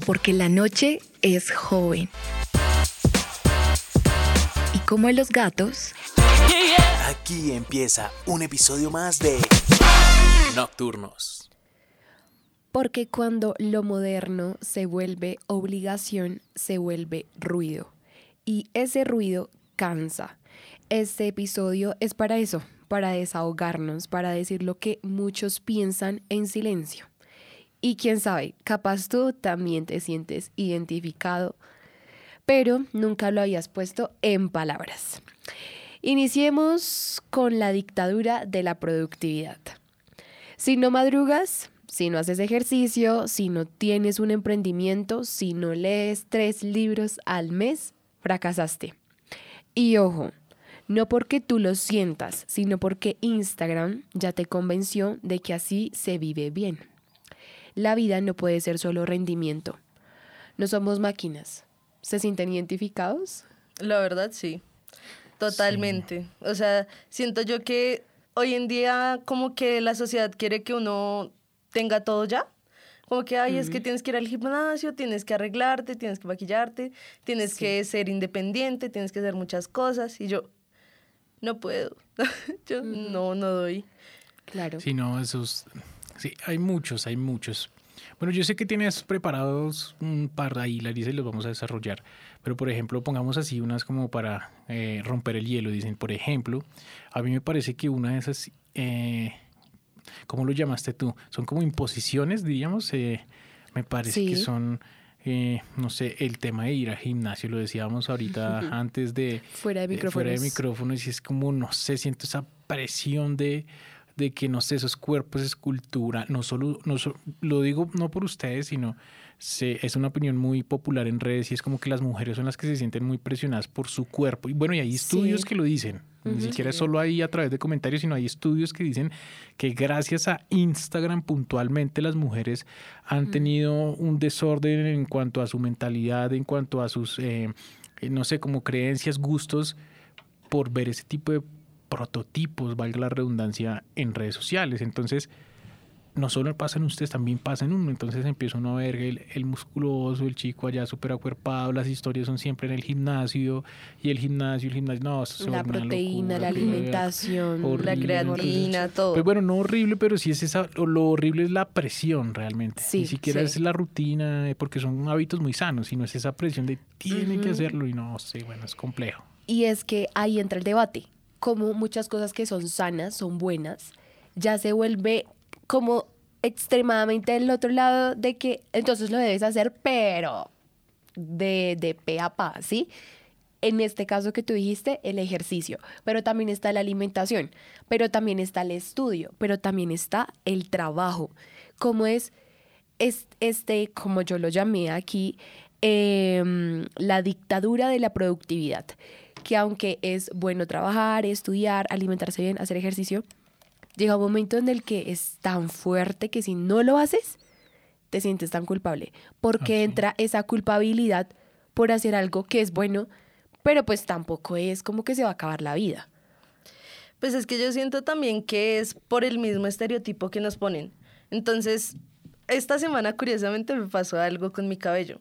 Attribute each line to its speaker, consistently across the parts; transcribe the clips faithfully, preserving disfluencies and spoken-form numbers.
Speaker 1: porque la noche es joven. Y como en los gatos,
Speaker 2: aquí empieza un episodio más de Nocturnos.
Speaker 3: Porque cuando lo moderno se vuelve obligación, se vuelve ruido. Y ese ruido cansa. Este episodio es para eso, para desahogarnos, para decir lo que muchos piensan en silencio. Y quién sabe, capaz tú también te sientes identificado, pero nunca lo habías puesto en palabras. Iniciemos con la dictadura de la productividad. Si no madrugas, si no haces ejercicio, si no tienes un emprendimiento, si no lees tres libros al mes, fracasaste. Y ojo, no porque tú lo sientas, sino porque Instagram ya te convenció de que así se vive bien. La vida no puede ser solo rendimiento. No somos máquinas. ¿Se sienten identificados?
Speaker 4: La verdad, sí. Totalmente. Sí. O sea, siento yo que hoy en día como que la sociedad quiere que uno tenga todo ya. Como que, ay, uh-huh. es que tienes que ir al gimnasio, tienes que arreglarte, tienes que maquillarte, tienes sí. que ser independiente, tienes que hacer muchas cosas. Y yo, no puedo. yo uh-huh. no, no doy.
Speaker 3: Claro.
Speaker 5: Sí, no, esos... Sí, hay muchos, hay muchos. Bueno, yo sé que tienes preparados un par ahí, Larisa, y los vamos a desarrollar. Pero, por ejemplo, pongamos así unas como para eh, romper el hielo. Dicen, por ejemplo, a mí me parece que una de esas, eh, ¿cómo lo llamaste tú? Son como imposiciones, diríamos. Eh, me parece sí. que son, eh, no sé, el tema de ir al gimnasio. Lo decíamos ahorita uh-huh. antes de...
Speaker 3: Fuera de micrófonos.
Speaker 5: Eh, fuera de micrófonos. Y es como, no sé, siento esa presión de... de que, no sé, esos cuerpos, escultura, no solo, no so, lo digo no por ustedes, sino se, es una opinión muy popular en redes y es como que las mujeres son las que se sienten muy presionadas por su cuerpo. Y bueno, y hay estudios sí. que lo dicen, uh-huh. ni siquiera es solo ahí a través de comentarios, sino hay estudios que dicen que gracias a Instagram puntualmente las mujeres han uh-huh. tenido un desorden en cuanto a su mentalidad, en cuanto a sus, eh, no sé, como creencias, gustos, por ver ese tipo de prototipos, valga la redundancia, en redes sociales. Entonces, no solo pasa en ustedes, también pasa en uno. Entonces empieza uno a ver el, el musculoso, el chico allá súper acuerpado, las historias son siempre en el gimnasio, y el gimnasio, el gimnasio, no, eso
Speaker 3: la proteína, locura, la alimentación,
Speaker 4: horrible, la creatina, todo.
Speaker 5: Pues bueno, no horrible, pero sí es esa, lo horrible es la presión realmente. Sí, Ni siquiera sí. es la rutina, porque son hábitos muy sanos, sino es esa presión de tiene uh-huh. que hacerlo y no sé, sí, bueno, es complejo.
Speaker 3: Y es que ahí entra el debate. Como muchas cosas que son sanas, son buenas, ya se vuelve como extremadamente del otro lado de que entonces lo debes hacer, pero de, de pe a pa, ¿sí? En este caso que tú dijiste, el ejercicio, pero también está la alimentación, pero también está el estudio, pero también está el trabajo. Como es, es este, como yo lo llamé aquí, eh, la dictadura de la productividad. Que aunque es bueno trabajar, estudiar, alimentarse bien, hacer ejercicio, llega un momento en el que es tan fuerte que si no lo haces, te sientes tan culpable. Porque okay. entra esa culpabilidad por hacer algo que es bueno, pero pues tampoco es como que se va a acabar la vida.
Speaker 4: Pues es que yo siento también que es por el mismo estereotipo que nos ponen. Entonces, esta semana curiosamente me pasó algo con mi cabello.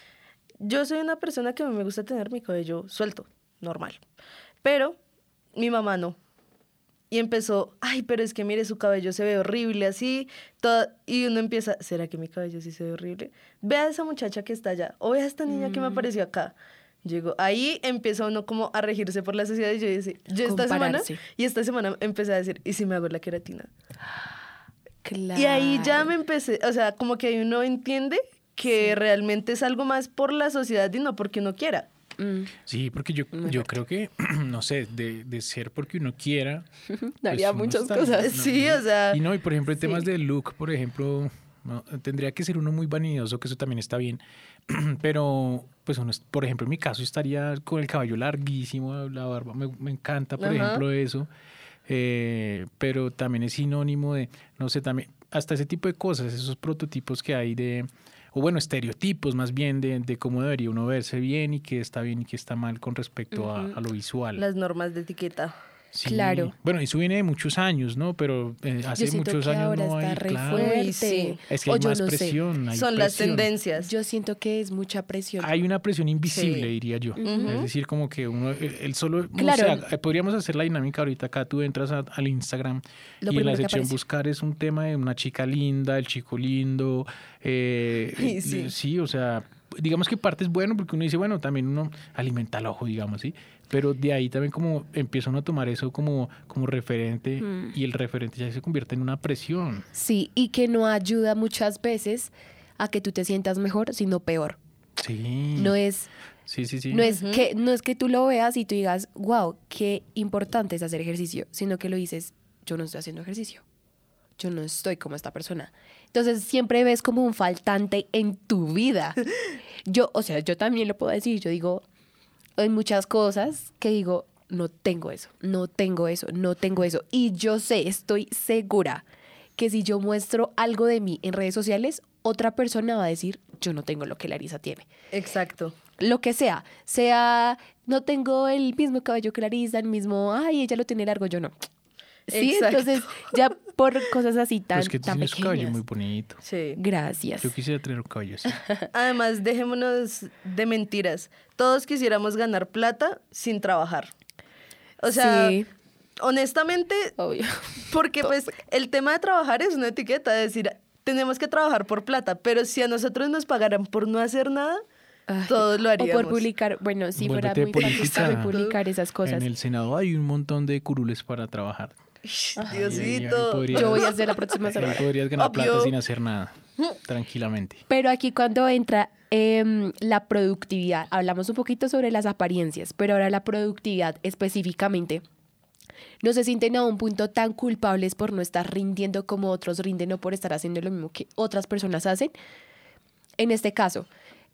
Speaker 4: Yo soy una persona que a mí me gusta tener mi cabello suelto. Normal, pero mi mamá no, y empezó, ay, pero es que mire, su cabello se ve horrible así, todo, y uno empieza, ¿será que mi cabello sí se ve horrible? Ve a esa muchacha que está allá, o ve a esta niña mm. que me apareció acá. Llegó, ahí empieza uno como a regirse por la sociedad, y yo dije, yo esta semana, y esta semana empecé a decir, ¿y si me hago la queratina?
Speaker 3: Claro.
Speaker 4: Y ahí ya me empecé, o sea, como que uno entiende que sí. realmente es algo más por la sociedad y no porque uno quiera.
Speaker 5: Mm. Sí, porque yo, yo creo que, no sé, de, de ser porque uno quiera...
Speaker 3: Daría
Speaker 5: pues
Speaker 3: muchas
Speaker 5: está,
Speaker 3: cosas.
Speaker 5: No,
Speaker 4: sí, o sea...
Speaker 5: Y no, y por ejemplo, en
Speaker 4: sí.
Speaker 5: temas de look, por ejemplo, no, tendría que ser uno muy vanidoso, que eso también está bien, pero, pues, uno, por ejemplo, en mi caso estaría con el cabello larguísimo, la barba, me, me encanta, por Ajá. ejemplo, eso, eh, pero también es sinónimo de, no sé, también, hasta ese tipo de cosas, esos prototipos que hay de... o bueno, estereotipos más bien de, de cómo debería uno verse bien y qué está bien y qué está mal con respecto uh-huh. a, a lo visual.
Speaker 4: Las normas de etiqueta.
Speaker 5: Sí.
Speaker 3: Claro.
Speaker 5: Bueno, eso viene de muchos años, ¿no? Pero eh, hace
Speaker 3: Yo siento
Speaker 5: muchos
Speaker 3: que
Speaker 5: años
Speaker 3: ahora
Speaker 5: no
Speaker 3: está
Speaker 5: hay,
Speaker 3: re
Speaker 5: claro.
Speaker 3: fuerte.
Speaker 4: Uy, sí.
Speaker 5: Es que
Speaker 3: O
Speaker 5: hay
Speaker 3: yo
Speaker 5: más
Speaker 3: no sé.
Speaker 5: presión. hay
Speaker 4: Son las
Speaker 5: presión.
Speaker 4: tendencias.
Speaker 3: Yo siento que es mucha presión.
Speaker 5: Hay una presión invisible,
Speaker 4: Sí.
Speaker 5: diría yo.
Speaker 3: Ujú.
Speaker 5: Es decir, como que uno, el, el solo,
Speaker 3: Claro.
Speaker 5: o sea, podríamos hacer la dinámica ahorita acá, tú entras a- al Instagram
Speaker 3: Lo
Speaker 5: y en la
Speaker 3: primero que
Speaker 5: sección
Speaker 3: aparece.
Speaker 5: buscar es un tema de una chica linda, el chico lindo, eh,
Speaker 4: Y
Speaker 5: eh,
Speaker 4: sí.
Speaker 5: sí, o sea, digamos que parte es bueno porque uno dice, bueno, también uno alimenta el ojo, digamos, ¿sí? Pero de ahí también como empieza uno a tomar eso como, como referente
Speaker 3: Mm.
Speaker 5: y el referente ya se convierte en una presión.
Speaker 3: Sí, y que no ayuda muchas veces a que tú te sientas mejor, sino peor.
Speaker 5: Sí.
Speaker 3: No es,
Speaker 5: Sí, sí, sí.
Speaker 3: no es que, no es que tú lo veas y tú digas, wow, qué importante es hacer ejercicio, sino que lo dices, yo no estoy haciendo ejercicio. Yo no estoy como esta persona. Entonces siempre ves como un faltante en tu vida. Yo, o sea, yo también lo puedo decir, yo digo, hay muchas cosas que digo, no tengo eso, no tengo eso, no tengo eso. Y yo sé, estoy segura que si yo muestro algo de mí en redes sociales, otra persona va a decir, yo no tengo lo que Larisa tiene.
Speaker 4: Exacto.
Speaker 3: Lo que sea, sea, no tengo el mismo cabello que Larisa, el mismo, ay, ella lo tiene largo, yo no. Sí,
Speaker 4: Exacto.
Speaker 3: entonces ya por cosas así
Speaker 5: Pero
Speaker 3: tan,
Speaker 5: es que tú
Speaker 3: tan
Speaker 5: tienes un cabello
Speaker 3: pequeñas.
Speaker 5: muy bonito.
Speaker 4: Sí.
Speaker 3: Gracias.
Speaker 5: Yo quisiera tener un cabello así.
Speaker 4: Además, dejémonos de mentiras. Todos quisiéramos ganar plata sin trabajar. O sea,
Speaker 3: Sí.
Speaker 4: honestamente,
Speaker 3: Obvio.
Speaker 4: porque pues el tema de trabajar es una etiqueta, es decir, tenemos que trabajar por plata, pero si a nosotros nos pagaran por no hacer nada,
Speaker 3: Ay,
Speaker 4: todos lo
Speaker 3: O
Speaker 4: haríamos.
Speaker 3: por publicar, bueno, si fuera
Speaker 5: Vuélvete
Speaker 3: muy fácil
Speaker 5: política.
Speaker 3: también publicar esas cosas.
Speaker 5: En el Senado hay un montón de curules para trabajar.
Speaker 4: Diosito.
Speaker 5: Ahí- ahí podrías-
Speaker 3: Yo voy a hacer la próxima
Speaker 5: Ahí
Speaker 3: semana.
Speaker 5: podrías ganar
Speaker 4: Obvio.
Speaker 5: plata sin hacer nada, tranquilamente.
Speaker 3: Pero aquí cuando entra em, la productividad, hablamos un poquito sobre las apariencias, pero ahora la productividad específicamente, no se sienten a un punto tan culpables por no estar rindiendo como otros rinden o por estar haciendo lo mismo que otras personas hacen. En este caso,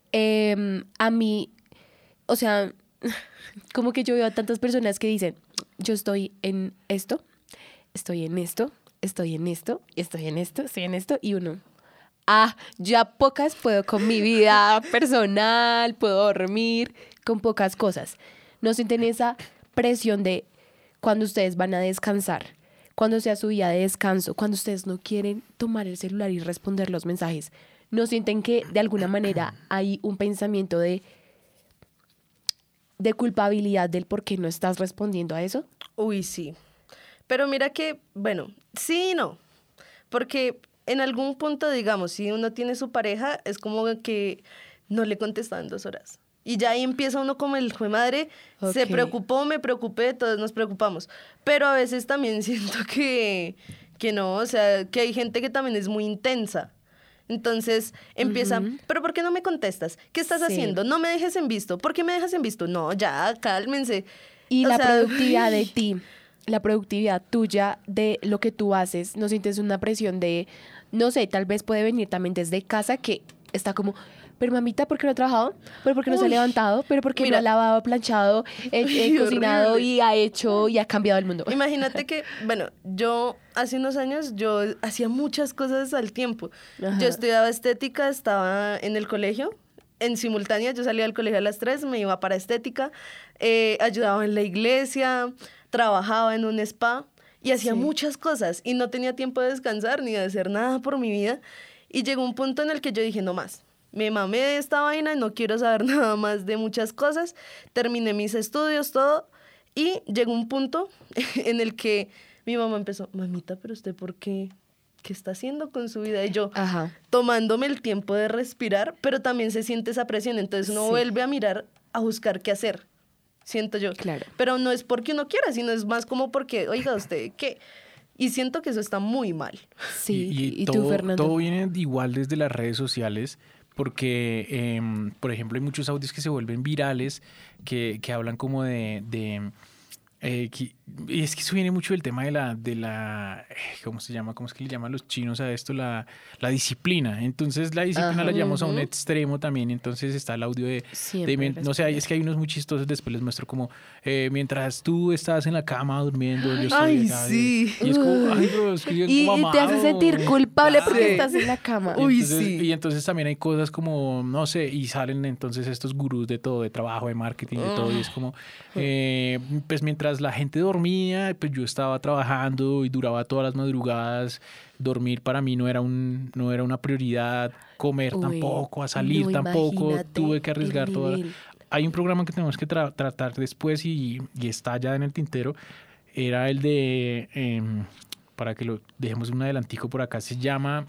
Speaker 3: em, a mí, o sea, como que yo veo a tantas personas que dicen, yo estoy en esto, estoy en esto, estoy en esto, estoy en esto, estoy en esto, y uno, ah, ya pocas puedo con mi vida personal, puedo dormir, con pocas cosas. No sienten esa presión de cuando ustedes van a descansar, cuando sea su día de descanso, cuando ustedes no quieren tomar el celular y responder los mensajes. ¿No sienten que de alguna manera hay un pensamiento de, de culpabilidad del por qué no estás respondiendo a eso?
Speaker 4: Uy, sí. Pero mira que, bueno, sí y no. Porque en algún punto, digamos, si uno tiene su pareja, es como que no le contestan dos horas. Y ya ahí empieza uno como el jue madre, se
Speaker 3: Ok.
Speaker 4: preocupó, me preocupé, todos nos preocupamos. Pero a veces también siento que, que no, o sea, que hay gente que también es muy intensa. Entonces empieza,
Speaker 3: Ujú.
Speaker 4: ¿pero por qué no me contestas? ¿Qué estás
Speaker 3: Sí.
Speaker 4: haciendo? No me dejes en visto. ¿Por qué me dejas en visto? No, ya, cálmense.
Speaker 3: Y
Speaker 4: O
Speaker 3: la
Speaker 4: sea,
Speaker 3: productividad de ti, la productividad tuya de lo que tú haces, ¿no sientes una presión de, no sé, tal vez puede venir también desde casa que está como, pero mamita, ¿por qué no ha trabajado? ¿Pero por qué no se ha
Speaker 4: Uy,
Speaker 3: levantado? ¿Pero por qué
Speaker 4: mira.
Speaker 3: no ha lavado, planchado, eh, eh,
Speaker 4: Ay,
Speaker 3: cocinado
Speaker 4: horrible.
Speaker 3: y ha hecho y ha cambiado el mundo?
Speaker 4: Imagínate que, bueno, yo hace unos años yo hacía muchas cosas al tiempo.
Speaker 3: Ajá.
Speaker 4: Yo estudiaba estética, estaba en el colegio, en simultánea, yo salía del colegio a las tres, me iba para estética, eh, ayudaba en la iglesia, trabajaba en un spa y hacía
Speaker 3: Sí.
Speaker 4: muchas cosas y no tenía tiempo de descansar ni de hacer nada por mi vida. Y llegó un punto en el que yo dije, no más. Me mamé de esta vaina, no quiero saber nada más de muchas cosas. Terminé mis estudios, todo. Y llegó un punto en el que mi mamá empezó, mamita, pero usted ¿por qué? ¿Qué está haciendo con su vida? Y yo,
Speaker 3: Ajá.
Speaker 4: tomándome el tiempo de respirar, pero también se siente esa presión. Entonces uno
Speaker 3: Sí.
Speaker 4: vuelve a mirar, a buscar qué hacer, siento yo.
Speaker 3: Claro.
Speaker 4: Pero no es porque uno quiera, sino es más como porque, oiga, ¿usted qué? Y siento que eso está muy mal.
Speaker 3: Sí,
Speaker 5: Y, y
Speaker 3: y,
Speaker 5: todo,
Speaker 3: tú, Fernando.
Speaker 5: todo viene igual desde las redes sociales, porque, em, por ejemplo, hay muchos audios que se vuelven virales, que, que hablan como de... de eh, que- y es que eso viene mucho del tema de la, de la, eh, ¿cómo se llama? ¿Cómo es que le llaman los chinos a esto? La, la disciplina. Entonces la disciplina
Speaker 3: Ajá.
Speaker 5: la llevamos a un
Speaker 4: Ujú.
Speaker 5: extremo también. Entonces está el audio de,
Speaker 3: Siempre
Speaker 5: de mien- no sé, es que hay unos muy chistosos, después les muestro como, eh, mientras tú estás en la cama durmiendo, yo estoy
Speaker 4: Ay,
Speaker 5: acá,
Speaker 4: sí.
Speaker 5: Y es como, ay, bro, es que yo
Speaker 3: Y, y te hace
Speaker 5: mamado.
Speaker 3: sentir culpable porque
Speaker 4: Sí.
Speaker 3: estás en la cama.
Speaker 5: Y
Speaker 4: Uy,
Speaker 5: entonces,
Speaker 4: sí.
Speaker 5: Y entonces también hay cosas como, no sé, y salen entonces estos gurús de todo, de trabajo, de marketing, de todo, y es como, eh, pues mientras la gente dormía, dormía, pues yo estaba trabajando y duraba todas las madrugadas. Dormir para mí no era un no era una prioridad, comer
Speaker 3: Uy,
Speaker 5: tampoco, a salir
Speaker 3: no,
Speaker 5: tampoco,
Speaker 3: imagínate
Speaker 5: tuve que arriesgar
Speaker 3: el
Speaker 5: toda.
Speaker 3: nivel.
Speaker 5: Hay un programa que tenemos que tra- tratar después y, y está ya en el tintero, era el de, eh, para que lo dejemos un adelantico por acá, se llama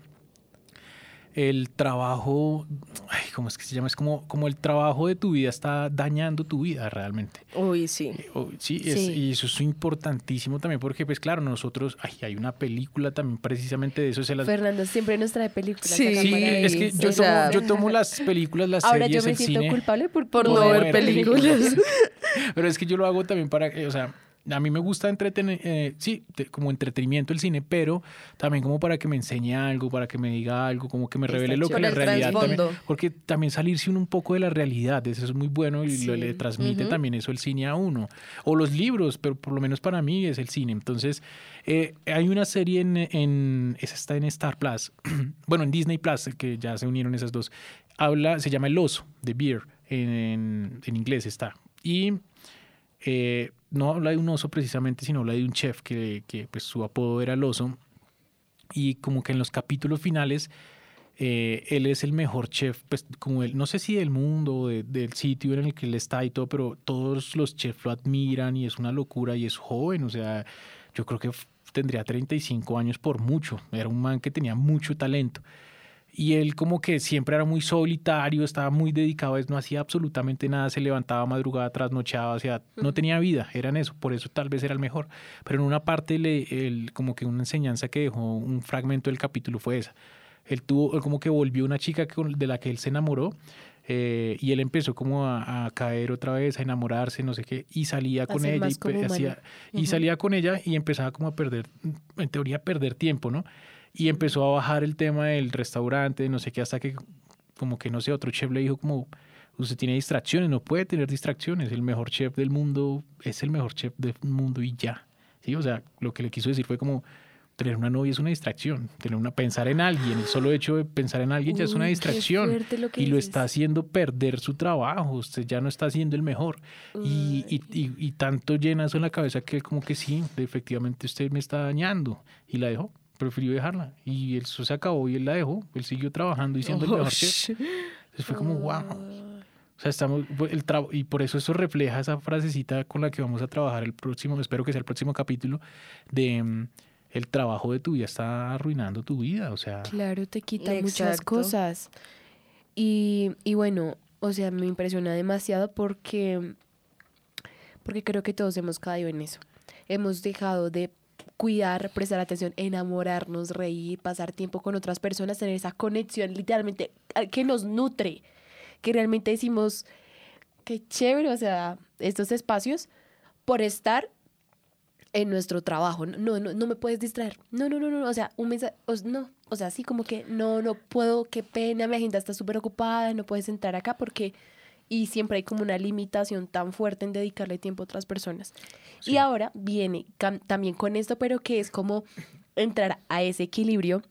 Speaker 5: el trabajo, ay, ¿cómo es que se llama? Es como, como el trabajo de tu vida está dañando tu vida realmente.
Speaker 4: Uy, sí.
Speaker 5: Eh, oh, sí, es-
Speaker 3: Sí.
Speaker 5: y eso es importantísimo también porque, pues claro, nosotros, ay, hay una película también precisamente de eso. Se las,
Speaker 3: Fernando siempre nos trae películas.
Speaker 4: Sí,
Speaker 3: acá
Speaker 5: sí,
Speaker 3: para ver.
Speaker 5: es que yo,
Speaker 4: o sea,
Speaker 5: tomo, yo tomo las películas, las
Speaker 3: Ahora
Speaker 5: series,
Speaker 3: yo me
Speaker 5: el
Speaker 3: siento
Speaker 5: cine.
Speaker 3: culpable por,
Speaker 4: Por no ver películas.
Speaker 5: Pero es que yo lo hago también para, eh, o sea, a mí me gusta entretener, eh, sí, te- como entretenimiento el cine, pero también como para que me enseñe algo, para que me diga algo, como que me
Speaker 3: Está
Speaker 5: revele lo que
Speaker 3: chévere.
Speaker 5: la
Speaker 4: Por el
Speaker 5: realidad también,
Speaker 4: trasfondo.
Speaker 5: porque también salirse uno un poco de la realidad, eso es muy bueno y lo,
Speaker 3: Sí.
Speaker 5: le transmite
Speaker 4: Ujú.
Speaker 5: también eso el cine a uno. O los libros, pero por lo menos para mí es el cine. Entonces, eh, hay una serie en, en, esa está en Star Plus, bueno, en Disney Plus, que ya se unieron esas dos, habla, se llama El Oso, The Bear, en, en inglés está. Y eh, no habla de un oso precisamente, sino habla de un chef que, que pues su apodo era el oso. Y como que en los capítulos finales, eh, él es el mejor chef, pues como él, no sé si del mundo o de- del sitio en el que él está y todo, pero todos los chefs lo admiran y es una locura y es joven, o sea, yo creo que f- tendría treinta y cinco años por mucho, era un man que tenía mucho talento. Y él como que siempre era muy solitario, estaba muy dedicado a eso, no hacía absolutamente nada, se levantaba madrugada, trasnochaba, o sea, no tenía vida, era en eso, por eso tal vez era el mejor. Pero en una parte, le, él, como que una enseñanza que dejó un fragmento del capítulo fue esa. Él tuvo, él como que volvió una chica con- de la que él se enamoró eh, y él empezó como a, a caer otra vez, a enamorarse, no sé qué, y salía con
Speaker 3: ser
Speaker 5: ella
Speaker 3: más
Speaker 5: y,
Speaker 3: como
Speaker 5: pe-
Speaker 3: humano.
Speaker 5: hacía- y
Speaker 3: Ujú.
Speaker 5: salía con ella y empezaba como a perder, en teoría, a perder tiempo, ¿no? Y empezó a bajar el tema del restaurante, no sé qué, hasta que como que no sé, otro chef le dijo como, usted tiene distracciones, no puede tener distracciones, el mejor chef del mundo es el mejor chef del mundo y ya. ¿Sí? O sea, lo que le quiso decir fue como, tener una novia es una distracción, tener una, pensar en alguien, el solo hecho de pensar en alguien ya es una
Speaker 3: Uy, qué
Speaker 5: distracción
Speaker 3: fuerte lo que
Speaker 5: y lo
Speaker 3: dices.
Speaker 5: está haciendo perder su trabajo, usted ya no está siendo el mejor. Y, y, y, y tanto llena eso en la cabeza que él como que sí, efectivamente usted me está dañando y la dejó. Prefirió dejarla y eso se acabó y él la dejó, él siguió trabajando y siendo el mejor chef. Entonces fue como wow. O sea, estamos el tra- y por eso eso refleja esa frasecita con la que vamos a trabajar el próximo, espero que sea el próximo capítulo de mm, el trabajo de tu vida está arruinando tu vida, o sea,
Speaker 3: Claro, te quita muchas
Speaker 4: Exacto.
Speaker 3: cosas. Y, y bueno, o sea, me impresiona demasiado porque, porque creo que todos hemos caído en eso. Hemos dejado de cuidar, prestar atención, enamorarnos, reír, pasar tiempo con otras personas, tener esa conexión literalmente ah, que nos nutre, que realmente decimos, qué chévere, o sea, estos espacios por estar en nuestro trabajo. No, no, no me puedes distraer. No, no, no, no. O sea, un mensaje, no. O sea, así como que no, no puedo, qué pena, mi agenda está súper ocupada, no puedes entrar acá porque... Y siempre hay como una limitación tan fuerte en dedicarle tiempo a otras personas.
Speaker 5: Sí.
Speaker 3: Y ahora viene cam- también con esto, pero que es como entrar a ese equilibrio.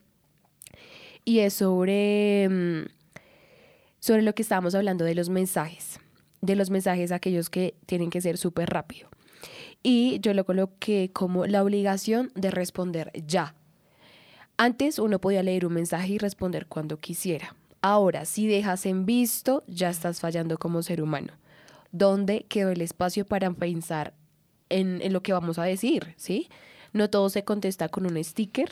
Speaker 3: Y es sobre, mm, sobre lo que estábamos hablando de los mensajes. De los mensajes aquellos que tienen que ser súper rápido. Y yo lo coloqué como la obligación de responder ya. Antes uno podía leer un mensaje y responder cuando quisiera. Ahora, si dejas en visto, ya estás fallando como ser humano. ¿Dónde quedó el espacio para pensar en, en lo que vamos a decir? ¿Sí? No todo se contesta con un sticker,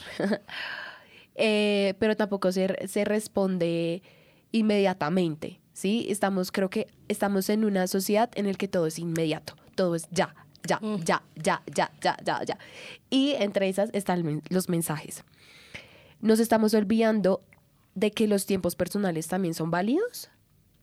Speaker 3: eh, pero tampoco se, se responde inmediatamente. ¿Sí? Estamos, creo que estamos en una sociedad en la que todo es inmediato, todo es ya. Ya,
Speaker 4: Mm.
Speaker 3: ya, ya, ya, ya, ya, ya. Y entre esas están men- los mensajes. Nos estamos olvidando de que los tiempos personales también son válidos.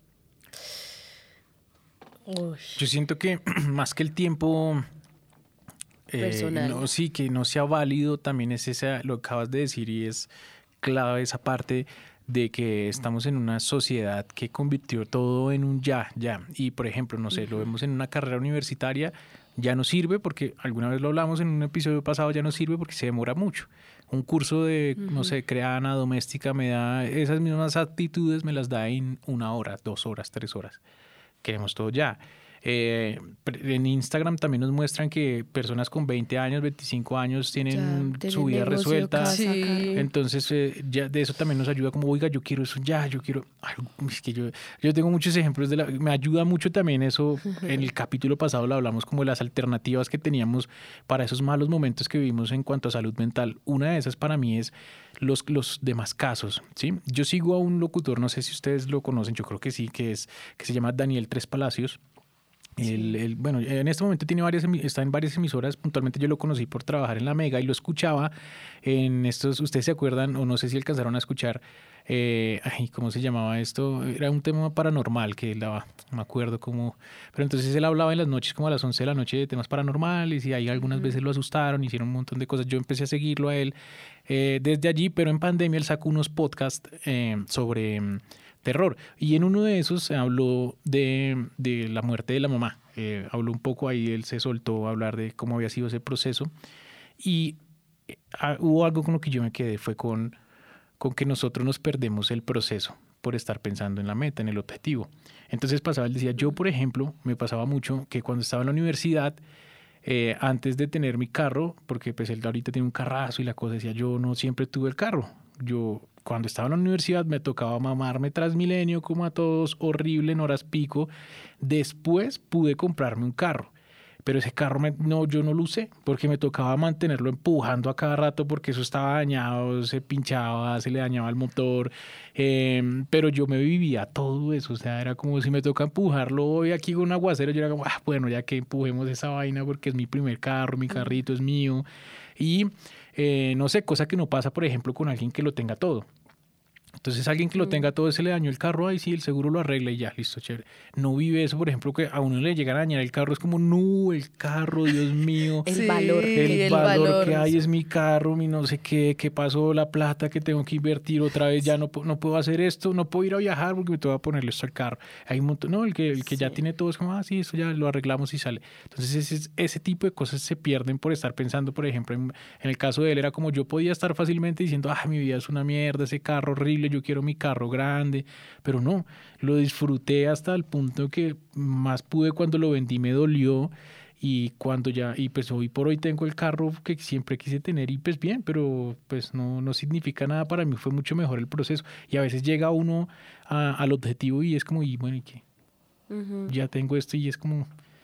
Speaker 4: Uy.
Speaker 5: yo siento que más que el tiempo eh,
Speaker 3: Personal.
Speaker 5: no, sí, que no sea válido, también es esa, lo que acabas de decir y es clave esa parte de que estamos en una sociedad que convirtió todo en un ya, ya. Y por ejemplo, no sé, lo vemos en una carrera universitaria, ya no sirve porque alguna vez lo hablamos en un episodio pasado, ya no sirve porque se demora mucho. Un curso de, no sé, creana doméstica me da esas mismas actitudes, me las da en una hora, dos horas, tres horas. Queremos todo ya. Eh, en Instagram también nos muestran que personas con veinte años, veinticinco años tienen
Speaker 3: Ya,
Speaker 5: su vida
Speaker 3: tienen negocio,
Speaker 5: resuelta.
Speaker 3: casa,
Speaker 4: Sí.
Speaker 3: carro.
Speaker 5: Entonces, eh, ya de eso también nos ayuda como, oiga, yo quiero eso ya, yo quiero... Ay, es que yo, yo tengo muchos ejemplos de la... Me ayuda mucho también eso. En el capítulo pasado lo hablamos como de las alternativas que teníamos para esos malos momentos que vivimos en cuanto a salud mental. Una de esas para mí es los, los demás casos, ¿sí? Yo sigo a un locutor, no sé si ustedes lo conocen, yo creo que sí, que, es, que se llama Daniel Tres Palacios. El, el, bueno, en este momento tiene varias, está en varias emisoras. Puntualmente yo lo conocí por trabajar en La Mega y lo escuchaba en estos, ustedes se acuerdan o no sé si alcanzaron a escuchar, eh, ay, ¿cómo se llamaba esto? Era un tema paranormal que él daba, no me acuerdo cómo, pero entonces él hablaba en las noches como a las once de la noche de temas paranormales y ahí algunas veces lo asustaron, hicieron un montón de cosas. Yo empecé a seguirlo a él eh, desde allí, pero en pandemia él sacó unos podcasts eh, sobre... terror. Y en uno de esos habló de, de la muerte de la mamá. Eh, habló un poco ahí, él se soltó a hablar de cómo había sido ese proceso. Y eh, hubo algo con lo que yo me quedé, fue con, con que nosotros nos perdemos el proceso por estar pensando en la meta, en el objetivo. Entonces pasaba, él decía, yo por ejemplo, me pasaba mucho que cuando estaba en la universidad, eh, antes de tener mi carro, porque pues él ahorita tiene un carrazo y la cosa, decía, yo no siempre tuve el carro. Yo... Cuando estaba en la universidad me tocaba mamarme Transmilenio como a todos, horrible en horas pico. Después pude comprarme un carro, pero ese carro me, no, yo no lo usé porque me tocaba mantenerlo empujando a cada rato porque eso estaba dañado, se pinchaba, se le dañaba el motor, eh, pero yo me vivía todo eso, o sea, era como si me toca empujarlo hoy aquí con un aguacero, yo era como, ah, bueno, ya que empujemos esa vaina porque es mi primer carro, mi carrito es mío y... Eh, no sé, cosa que no pasa, por ejemplo, con alguien que lo tenga todo. Entonces, alguien que lo tenga todo, se le dañó el carro, ahí sí, el seguro lo arregla y ya, listo, chévere. No vive eso, por ejemplo, que a uno le llega a dañar el carro, es como, no, el carro, Dios mío.
Speaker 3: El
Speaker 4: Sí,
Speaker 3: valor.
Speaker 5: El,
Speaker 4: el
Speaker 5: valor,
Speaker 4: valor.
Speaker 5: que hay es mi carro, mi no sé qué, qué pasó, la plata que tengo que invertir otra vez, ya no, pu- no puedo hacer esto, no puedo ir a viajar porque me tengo que ponerle esto al carro. Hay un montón, no, el que, el que ya tiene todo es como, ah, sí, eso ya lo arreglamos y sale. Entonces ese, ese tipo de cosas se pierden por estar pensando, por ejemplo, en, en el caso de él era como yo podía estar fácilmente diciendo, ah, mi vida es una mierda, ese carro horrible, yo quiero mi carro grande, pero no, lo disfruté hasta el punto que más pude cuando lo vendí, me dolió. Y cuando ya, y pues hoy por hoy tengo el carro que siempre quise tener y pues bien, pero pues no, no significa nada para mí, fue mucho mejor el proceso. Y a veces llega uno a- al objetivo y es como, y bueno, ¿y qué?
Speaker 3: Ujú.
Speaker 5: Ya tengo esto y es como,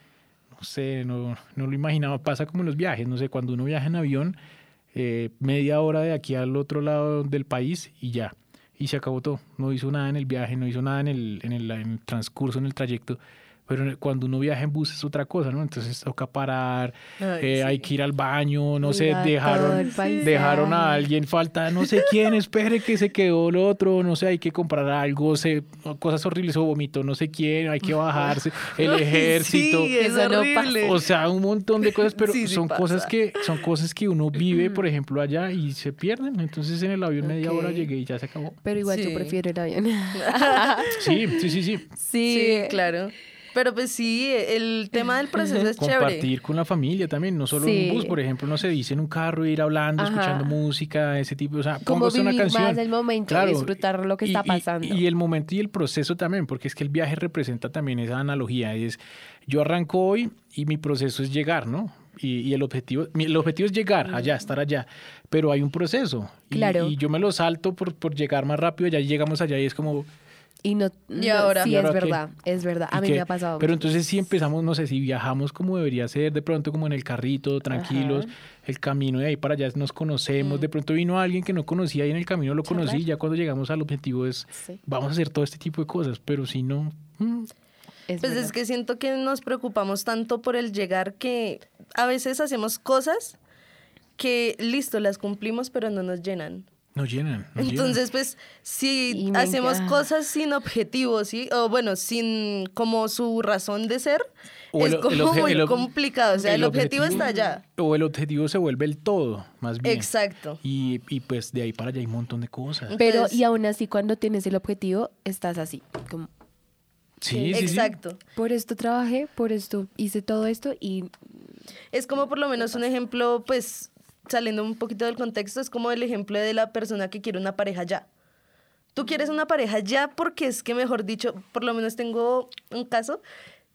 Speaker 5: no sé, no, no lo imaginaba. Pasa como en los viajes, no sé, cuando uno viaja en avión, eh, media hora de aquí al otro lado del país y ya. Y se acabó todo. No hizo nada en el viaje, no hizo nada en el, en el, en el transcurso, en el trayecto. Pero cuando uno viaja en bus es otra cosa, ¿no? Entonces toca parar,
Speaker 4: Ay,
Speaker 5: eh,
Speaker 4: sí.
Speaker 5: hay que ir al baño, no sé,
Speaker 3: Mira todo
Speaker 5: dejaron,
Speaker 3: el paisaje.
Speaker 5: dejaron a alguien, falta no sé quién, espere que se quedó el otro, no sé, hay que comprar algo, se, cosas horribles, o vomito, no sé quién, hay que bajarse, el
Speaker 4: Ay,
Speaker 5: ejército.
Speaker 4: sí, es
Speaker 3: Eso no
Speaker 4: horrible.
Speaker 5: O sea, un montón de cosas, pero
Speaker 4: Sí, sí
Speaker 5: son
Speaker 4: pasa.
Speaker 5: cosas que son cosas que uno vive, por ejemplo, allá y se pierden. Entonces en el avión media
Speaker 3: Ok.
Speaker 5: hora llegué y ya se acabó.
Speaker 3: Pero igual
Speaker 4: Sí.
Speaker 3: yo prefiero el avión.
Speaker 5: Sí, sí, sí, sí.
Speaker 4: Sí, claro. Pero pues sí, el tema del proceso es chévere.
Speaker 5: Compartir con la familia también, no solo en
Speaker 3: Sí.
Speaker 5: un bus, por ejemplo, no se dice en un carro, ir hablando,
Speaker 3: Ajá.
Speaker 5: escuchando música, ese tipo, o sea,
Speaker 3: Como
Speaker 5: póngase una
Speaker 3: vivir
Speaker 5: canción.
Speaker 3: más el momento,
Speaker 5: Claro,
Speaker 3: disfrutar lo que
Speaker 5: y-
Speaker 3: está
Speaker 5: y-
Speaker 3: pasando.
Speaker 5: Y, el momento y el proceso también, porque es que el viaje representa también esa analogía, es yo arranco hoy y mi proceso es llegar, ¿no? Y, y el objetivo mi- el objetivo es llegar allá, estar allá, pero hay un proceso. Y,
Speaker 3: Claro.
Speaker 5: y yo me lo salto por, por llegar más rápido, ya llegamos allá y es como...
Speaker 3: Y no,
Speaker 4: ¿Y
Speaker 3: no-
Speaker 4: ahora?
Speaker 3: sí,
Speaker 5: ¿Y ahora
Speaker 3: es
Speaker 5: qué?
Speaker 3: verdad, es verdad. A
Speaker 5: ¿y
Speaker 3: mí
Speaker 5: qué?
Speaker 3: me ha pasado.
Speaker 5: Pero
Speaker 3: mucho.
Speaker 5: entonces si empezamos, no sé, si viajamos como debería ser, de pronto como en el carrito, tranquilos,
Speaker 3: Ajá.
Speaker 5: el camino de ahí para allá nos conocemos, de pronto vino alguien que no conocía y en el camino lo conocí,
Speaker 3: Charlar.
Speaker 5: y ya cuando llegamos al objetivo es,
Speaker 3: Sí,
Speaker 5: vamos a hacer todo este tipo de cosas, pero si no... mm,
Speaker 3: es
Speaker 4: Pues
Speaker 3: verdad.
Speaker 4: es que siento que nos preocupamos tanto por el llegar que a veces hacemos cosas que, listo, las cumplimos, pero no nos llenan.
Speaker 5: no llenan. no llenan.
Speaker 4: Entonces, pues, si
Speaker 3: Y me
Speaker 4: hacemos
Speaker 3: encanta.
Speaker 4: cosas sin objetivo, ¿sí? O bueno, sin como su razón de ser,
Speaker 5: O
Speaker 4: es
Speaker 5: el-
Speaker 4: como
Speaker 5: el obje-
Speaker 4: muy
Speaker 5: el ob-
Speaker 4: complicado. O sea, el, objetivo, está allá.
Speaker 5: O el objetivo se vuelve el todo, más bien.
Speaker 4: Exacto.
Speaker 5: Y, y pues de ahí para allá hay un montón de cosas.
Speaker 3: Pero
Speaker 4: Entonces-
Speaker 3: y aún así cuando tienes el objetivo, estás así, como
Speaker 5: Sí, sí, sí.
Speaker 4: Exacto.
Speaker 3: por esto trabajé, por esto hice todo esto y
Speaker 4: Es como por lo menos un ejemplo, pues, saliendo un poquito del contexto, es como el ejemplo de la persona que quiere una pareja ya. Tú quieres una pareja ya porque es que, mejor dicho, por lo menos tengo un caso,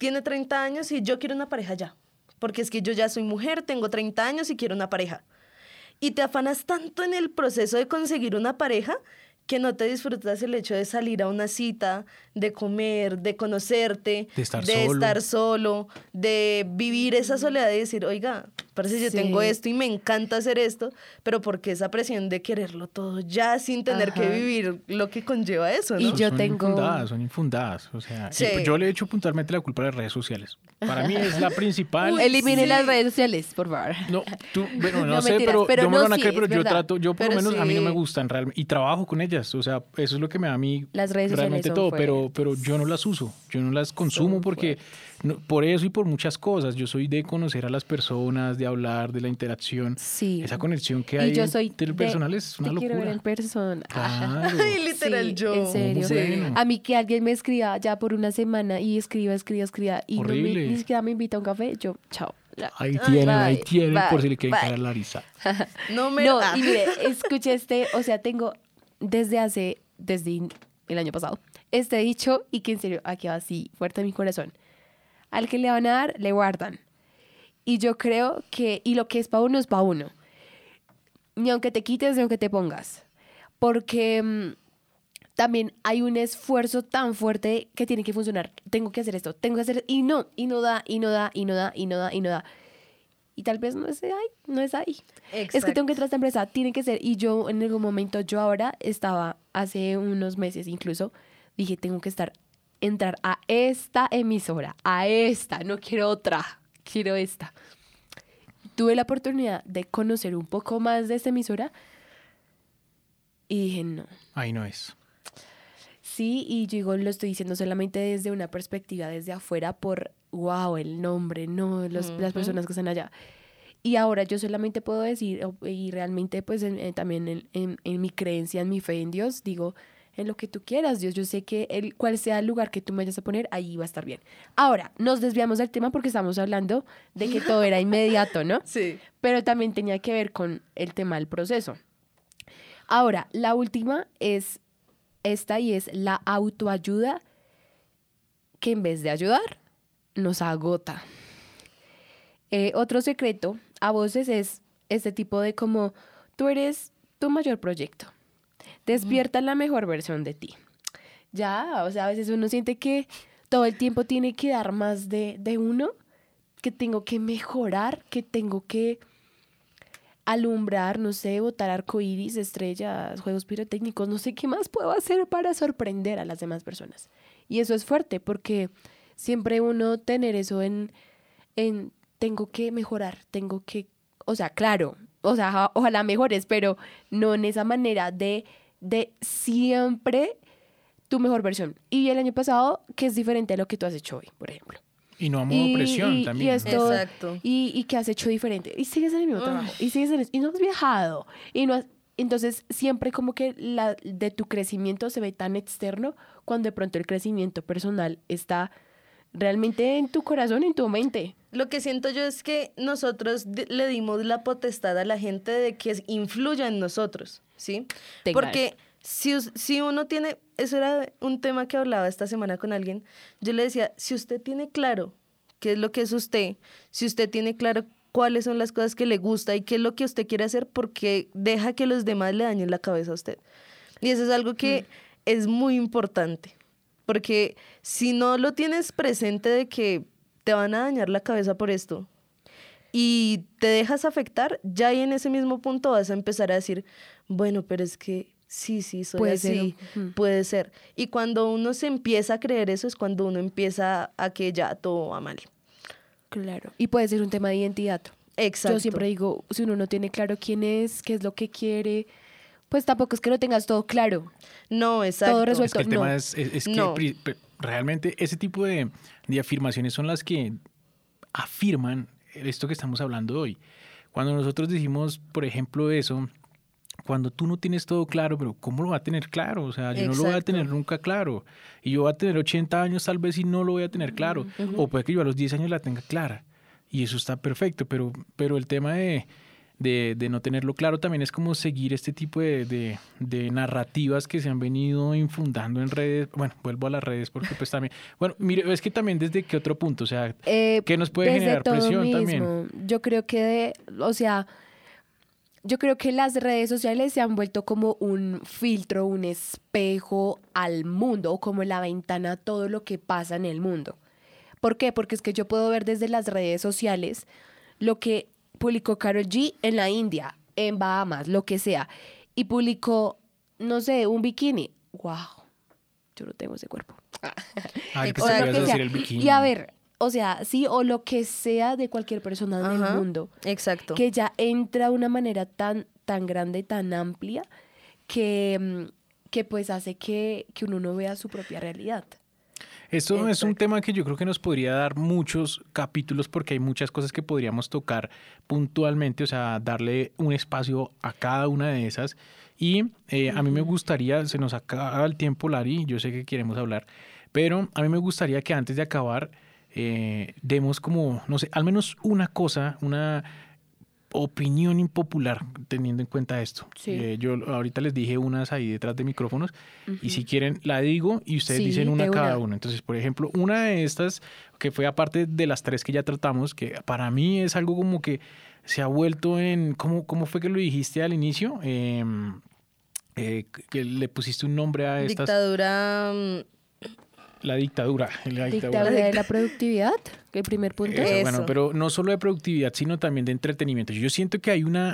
Speaker 4: tiene treinta años y yo quiero una pareja ya, porque es que yo ya soy mujer, tengo treinta años y quiero una pareja. Y te afanas tanto en el proceso de conseguir una pareja que no te disfrutas el hecho de salir a una cita, de comer, de conocerte,
Speaker 5: De estar
Speaker 4: de
Speaker 5: solo.
Speaker 4: estar solo, de vivir esa soledad y decir, oiga, parece yo
Speaker 3: Sí.
Speaker 4: tengo esto y me encanta hacer esto, pero porque esa presión de quererlo todo ya sin tener que
Speaker 3: Ajá.
Speaker 4: vivir lo que conlleva eso,
Speaker 3: Y
Speaker 4: ¿no?
Speaker 5: Son-
Speaker 3: yo
Speaker 5: son
Speaker 3: tengo-
Speaker 5: infundadas, son infundadas. O sea,
Speaker 4: Sí.
Speaker 5: y yo le he hecho puntualmente la culpa a las redes sociales. Para mí es la principal.
Speaker 4: Uy,
Speaker 3: Elimine
Speaker 4: sí.
Speaker 3: las redes sociales, por favor.
Speaker 5: No, tú, bueno, no,
Speaker 3: No,
Speaker 5: sé,
Speaker 3: mentiras,
Speaker 5: pero,
Speaker 3: pero
Speaker 5: yo me
Speaker 3: no,
Speaker 5: lo van a
Speaker 3: sí,
Speaker 5: creer, pero
Speaker 3: es
Speaker 5: yo
Speaker 3: verdad.
Speaker 5: trato, yo por lo
Speaker 4: Pero
Speaker 5: menos a mí no
Speaker 4: sí.
Speaker 5: me gustan realmente y trabajo con ellas, o sea, eso es lo que me da a mí
Speaker 3: Las redes sociales
Speaker 5: realmente
Speaker 3: son
Speaker 5: todo, pero, pero
Speaker 3: fuertes.
Speaker 5: yo no las uso, yo no las consumo
Speaker 3: Son
Speaker 5: porque no- por eso y por muchas cosas, yo soy de conocer a las personas, de hablar, de la interacción,
Speaker 3: Sí.
Speaker 5: esa conexión que hay
Speaker 3: Y yo soy
Speaker 5: entre
Speaker 3: de-
Speaker 5: personal es una
Speaker 3: te quiero ver
Speaker 5: locura.
Speaker 3: en persona.
Speaker 5: Claro.
Speaker 4: Ay, literal,
Speaker 3: Sí,
Speaker 4: yo.
Speaker 3: en serio.
Speaker 5: Muy bueno.
Speaker 3: A mí que alguien me escriba ya por una semana y escriba, escriba, escriba y no me-
Speaker 5: Horrible.
Speaker 3: ni siquiera me invita a un café, yo, chao. Ya.
Speaker 5: Ahí
Speaker 3: Ay,
Speaker 5: tienen, ahí
Speaker 3: bye,
Speaker 5: tienen, por
Speaker 3: bye,
Speaker 5: si le quieren
Speaker 3: bye.
Speaker 5: caer la risa.
Speaker 4: No me...
Speaker 3: No,
Speaker 4: ah.
Speaker 3: y mire, escuché este, o sea, tengo desde hace, desde el año pasado, este dicho y que en serio, aquí va así, fuerte en mi corazón. Al que le van a dar, le guardan. Y yo creo que, y lo que es para uno es para uno. Ni aunque te quites, ni aunque te pongas. Porque mm, también hay un esfuerzo tan fuerte que tiene que funcionar. Tengo que hacer esto, tengo que hacer, y no, y no da, y no da, y no da, y no da, y no da. Y tal vez no es ahí, no es ahí. Es que tengo que entrar a esta empresa, tiene que ser. Y yo en algún momento, yo ahora estaba, hace unos meses incluso, dije, tengo que estar, entrar a esta emisora, a esta, no quiero otra, quiero esta. Tuve la oportunidad de conocer un poco más de esta emisora y dije, no.
Speaker 5: Ahí no es.
Speaker 3: Sí, y yo digo, lo estoy diciendo solamente desde una perspectiva, desde afuera, por, wow, el nombre, no, los- las personas que están allá. Y ahora yo solamente puedo decir, o- y realmente pues en- en- también en, en- en mi creencia, en mi fe en Dios, digo, en lo que tú quieras, Dios, yo sé que el, cual sea el lugar que tú me vayas a poner, ahí va a estar bien. Ahora, nos desviamos del tema porque estamos hablando de que todo era inmediato, ¿no?
Speaker 4: Sí.
Speaker 3: Pero también tenía que ver con el tema del proceso. Ahora, la última es esta y es la autoayuda que en vez de ayudar, nos agota. Eh, otro secreto a voces es este tipo de como tú eres tu mayor proyecto. Despierta la mejor versión de ti. Ya, o sea, a veces uno siente que todo el tiempo tiene que dar más de, de uno, que tengo que mejorar, que tengo que alumbrar, no sé, botar arcoíris, estrellas, juegos pirotécnicos, no sé qué más puedo hacer para sorprender a las demás personas. Y eso es fuerte porque siempre uno tener eso en, en tengo que mejorar, tengo que, o sea, claro, o sea, ja- ojalá mejores, pero no en esa manera de, de siempre tu mejor versión. Y el año pasado, que es diferente a lo que tú has hecho hoy, por ejemplo.
Speaker 5: Y no a modo presión
Speaker 3: y,
Speaker 5: también.
Speaker 3: y
Speaker 5: ¿no?
Speaker 3: esto,
Speaker 4: Exacto.
Speaker 3: y, y que has hecho diferente. Y sigues en el mismo
Speaker 4: Uf.
Speaker 3: trabajo. Y sigues en eso. Y no has viajado. Y no has- entonces, siempre como que la de tu crecimiento se ve tan externo cuando de pronto el crecimiento personal está realmente en tu corazón, en tu mente.
Speaker 4: Lo que siento yo es que nosotros di- le dimos la potestad a la gente de que es- influya en nosotros, ¿sí?
Speaker 3: Tenga
Speaker 4: Porque si, us- si uno tiene, eso era un tema que hablaba esta semana con alguien, yo le decía, si usted tiene claro qué es lo que es usted, si usted tiene claro cuáles son las cosas que le gusta y qué es lo que usted quiere hacer, porque deja que los demás le dañen la cabeza a usted. Y eso es algo que es muy importante, porque si no lo tienes presente de que te van a dañar la cabeza por esto y te dejas afectar, ya ahí en ese mismo punto vas a empezar a decir, bueno, pero es que sí, sí, soy
Speaker 3: Puede
Speaker 4: así,
Speaker 3: ser, ujú.
Speaker 4: puede ser. Y cuando uno se empieza a creer eso es cuando uno empieza a que ya todo va mal.
Speaker 3: Claro. Y puede ser un tema de identidad.
Speaker 4: Exacto.
Speaker 3: Yo siempre digo, si uno no tiene claro quién es, qué es lo que quiere, pues tampoco es que lo tengas todo claro.
Speaker 4: No, exacto.
Speaker 3: Todo
Speaker 5: Es
Speaker 3: resuelto.
Speaker 5: que el tema
Speaker 3: no.
Speaker 5: es, es- es que
Speaker 4: No.
Speaker 5: pri- pri- realmente ese tipo de, de afirmaciones son las que afirman esto que estamos hablando hoy. Cuando nosotros decimos, por ejemplo, eso, cuando tú no tienes todo claro, pero ¿cómo lo va a tener claro? O sea, yo no lo voy a
Speaker 4: Exacto.
Speaker 5: tener nunca claro. Y yo voy a tener ochenta años tal vez y no lo voy a tener claro. O puede que yo a los diez años la tenga clara. Y eso está perfecto, pero, pero el tema de, de, de no tenerlo claro. También es como seguir este tipo de, de, de narrativas que se han venido infundando en redes. Bueno, vuelvo a las redes porque pues también... Bueno, mire, es que también desde qué otro punto, o sea,
Speaker 3: Eh,
Speaker 5: ¿qué nos puede
Speaker 3: desde
Speaker 5: generar
Speaker 3: todo
Speaker 5: presión
Speaker 3: mismo.
Speaker 5: también?
Speaker 3: Yo creo que, de- o sea, yo creo que las redes sociales se han vuelto como un filtro, un espejo al mundo, o como la ventana a todo lo que pasa en el mundo. ¿Por qué? Porque es que yo puedo ver desde las redes sociales lo que publicó Karol G en la India, en Bahamas, lo que sea, y publicó, no sé, un bikini. ¡Wow! Yo no tengo ese cuerpo.
Speaker 5: Ah, yo
Speaker 3: O
Speaker 5: pensé que
Speaker 3: lo
Speaker 5: ibas
Speaker 3: que
Speaker 5: a
Speaker 3: sea.
Speaker 5: decir el bikini.
Speaker 3: Y a ver, o sea, sí, o lo que sea de cualquier persona en
Speaker 4: Ajá,
Speaker 3: el mundo,
Speaker 4: Exacto.
Speaker 3: que ya entra de una manera tan, tan grande, tan amplia, que, mm, que pues hace que, que uno no vea su propia realidad.
Speaker 5: Esto es un
Speaker 3: Exacto.
Speaker 5: tema que yo creo que nos podría dar muchos capítulos porque hay muchas cosas que podríamos tocar puntualmente, o sea, darle un espacio a cada una de esas. Y eh, a mí me gustaría, se nos acaba el tiempo, Lari, yo sé que queremos hablar, pero a mí me gustaría que antes de acabar eh, demos como, no sé, al menos una cosa, una opinión impopular teniendo en cuenta esto.
Speaker 3: Sí.
Speaker 5: Eh, yo ahorita les dije unas ahí detrás de micrófonos y si quieren la digo y ustedes
Speaker 3: Sí,
Speaker 5: dicen una
Speaker 3: de
Speaker 5: cada
Speaker 3: una.
Speaker 5: uno. Entonces, por ejemplo, una de estas que fue aparte de las tres que ya tratamos, que para mí es algo como que se ha vuelto en, ¿cómo, cómo fue que lo dijiste al inicio? Eh, eh, que le pusiste un nombre a estas,
Speaker 4: Dictadura. mm,
Speaker 5: la dictadura. La
Speaker 3: Dictadura de la productividad, el primer punto.
Speaker 5: Eso,
Speaker 4: Eso.
Speaker 5: bueno, pero no solo de productividad, sino también de entretenimiento. Yo siento que hay una,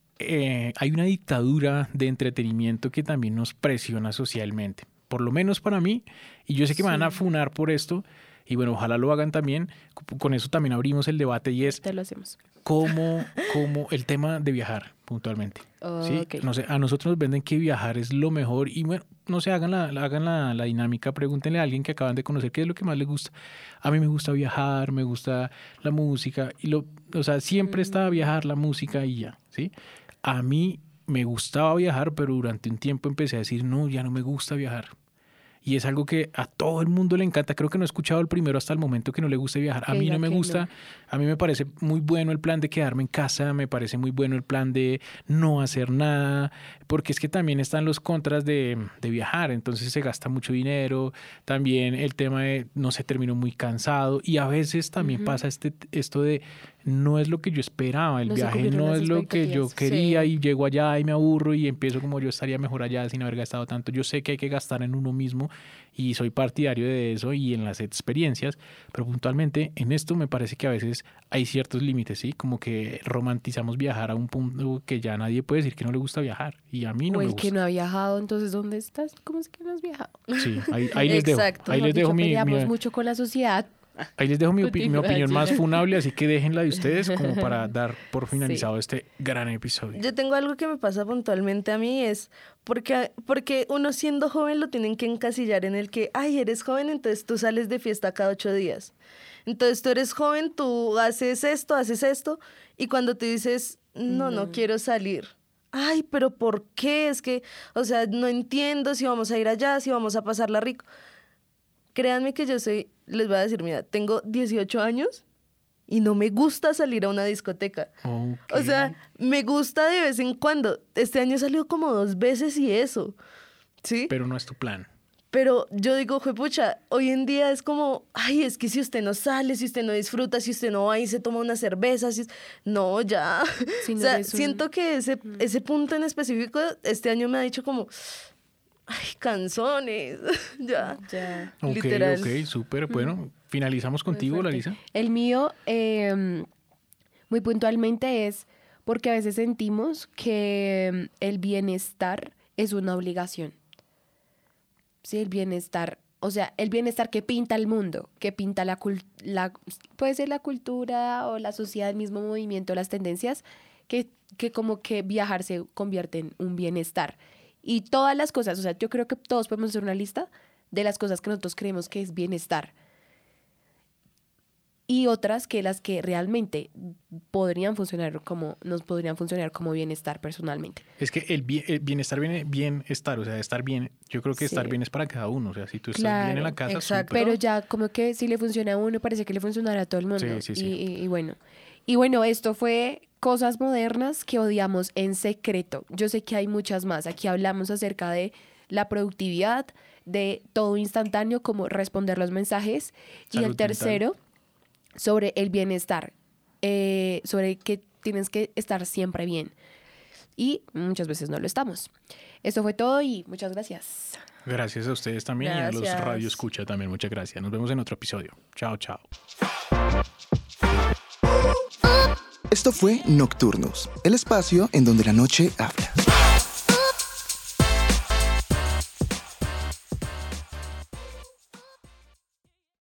Speaker 5: eh, hay una dictadura de entretenimiento que también nos presiona socialmente. Por lo menos para mí, y yo sé que me van a funar por esto, y bueno, ojalá lo hagan también. Con eso también abrimos el debate y es
Speaker 3: Te lo hacemos.
Speaker 5: cómo, cómo el tema de viajar puntualmente. ¿sí?
Speaker 3: Ok.
Speaker 5: No sé, a nosotros nos venden que viajar es lo mejor y bueno, no sé, hagan la, la- hagan la, la dinámica, pregúntenle a alguien que acaban de conocer qué es lo que más les gusta. A mí me gusta viajar, me gusta la música y lo, o sea, siempre está viajar, la música y ya, ¿sí? A mí me gustaba viajar, pero durante un tiempo empecé a decir, no, ya no me gusta viajar. Y es algo que a todo el mundo le encanta. Creo que no he escuchado el primero hasta el momento que no le guste viajar. A
Speaker 3: Que
Speaker 5: mí
Speaker 3: diga
Speaker 5: no me
Speaker 3: que
Speaker 5: gusta,
Speaker 3: no.
Speaker 5: a mí me parece muy bueno el plan de quedarme en casa, me parece muy bueno el plan de no hacer nada, porque es que también están los contras de, de viajar, entonces se gasta mucho dinero, también el tema de no se terminó muy cansado y a veces también
Speaker 3: Ujú.
Speaker 5: pasa este, esto de no es lo que yo esperaba, el
Speaker 3: No se
Speaker 5: viaje
Speaker 3: cumplieron
Speaker 5: no
Speaker 3: las
Speaker 5: es lo que yo
Speaker 3: expectativas.
Speaker 5: quería
Speaker 4: Sí.
Speaker 5: y llego allá y me aburro y empiezo como yo estaría mejor allá sin haber gastado tanto. Yo sé que hay que gastar en uno mismo y soy partidario de eso y en las experiencias, pero puntualmente en esto me parece que a veces hay ciertos límites, ¿sí? Como que romantizamos viajar a un punto que ya nadie puede decir que no le gusta viajar y a mí no
Speaker 3: o
Speaker 5: me
Speaker 3: el
Speaker 5: gusta.
Speaker 3: que no ha viajado, entonces ¿dónde estás? ¿Cómo es que no has viajado?
Speaker 5: Sí, ahí, ahí les dejo.
Speaker 4: Exacto.
Speaker 5: Ahí
Speaker 3: Mejor
Speaker 5: les dejo
Speaker 3: dicho,
Speaker 5: mi,
Speaker 3: peleamos
Speaker 5: mi-
Speaker 3: mucho con la sociedad.
Speaker 5: ahí les dejo mi, opi- mi
Speaker 3: Continúa,
Speaker 5: opinión
Speaker 3: sí.
Speaker 5: más funable, así que déjenla de ustedes como para dar por finalizado este gran episodio.
Speaker 4: Yo tengo algo que me pasa puntualmente a mí, es porque, porque uno siendo joven lo tienen que encasillar en el que, ay, eres joven, entonces tú sales de fiesta cada ocho días. Entonces tú eres joven, tú haces esto, haces esto, y cuando tú dices, no, no,
Speaker 3: No.
Speaker 4: quiero salir. Ay, pero ¿por qué? Es que, o sea, no entiendo si vamos a ir allá, si vamos a pasarla rico. Créanme que yo soy, les voy a decir, mira, tengo dieciocho años y no me gusta salir a una discoteca.
Speaker 5: Ok.
Speaker 4: O sea, me gusta de vez en cuando. Este año salió como dos veces y eso. ¿Sí?
Speaker 5: Pero no es tu plan.
Speaker 4: Pero yo digo, juepucha, hoy en día es como, ay, es que si usted no sale, si usted no disfruta, si usted no va y se toma una cerveza, si... no, ya.
Speaker 3: Si
Speaker 4: o
Speaker 3: no
Speaker 4: sea,
Speaker 3: eres un-
Speaker 4: siento que ese, ese punto en específico este año me ha dicho como, ay, canzones, ya.
Speaker 3: Ya.
Speaker 5: Ok,
Speaker 4: Literal.
Speaker 5: ok, súper. Bueno, finalizamos contigo,
Speaker 3: fuerte.
Speaker 5: Larisa.
Speaker 3: El mío, eh, muy puntualmente, es porque a veces sentimos que mm, el bienestar es una obligación. Sí, el bienestar, o sea, el bienestar que pinta el mundo, que pinta la, cul- la puede ser la cultura o la sociedad, el mismo movimiento, las tendencias, que, que como que viajar se convierte en un bienestar. Y todas las cosas, o sea, yo creo que todos podemos hacer una lista de las cosas que nosotros creemos que es bienestar. Y otras que las que realmente podrían funcionar como, nos podrían funcionar como bienestar personalmente.
Speaker 5: Es que el, bien- el bienestar viene bien estar, o sea, estar bien. Yo creo que estar
Speaker 3: Sí.
Speaker 5: bien es para cada uno. O sea, si tú estás
Speaker 3: Claro,
Speaker 5: bien en la casa,
Speaker 4: exacto.
Speaker 5: súper.
Speaker 3: Pero ya como que si le funciona a uno, parece que le funcionará a todo el mundo.
Speaker 5: Sí, sí, sí.
Speaker 3: Y, y- y bueno. Y bueno, esto fue cosas modernas que odiamos en secreto. Yo sé que hay muchas más. Aquí hablamos acerca de la productividad, de todo instantáneo, como responder los mensajes. Y
Speaker 5: Salud
Speaker 3: el tercero,
Speaker 5: mental.
Speaker 3: sobre el bienestar, eh, sobre que tienes que estar siempre bien. Y muchas veces no lo estamos. Esto fue todo y muchas gracias.
Speaker 5: Gracias a ustedes también y a los
Speaker 4: Gracias.
Speaker 5: Radio Escucha también. Muchas gracias. Nos vemos en otro episodio. Chao, chao.
Speaker 6: Esto fue Nocturnos, el espacio en donde la noche habla.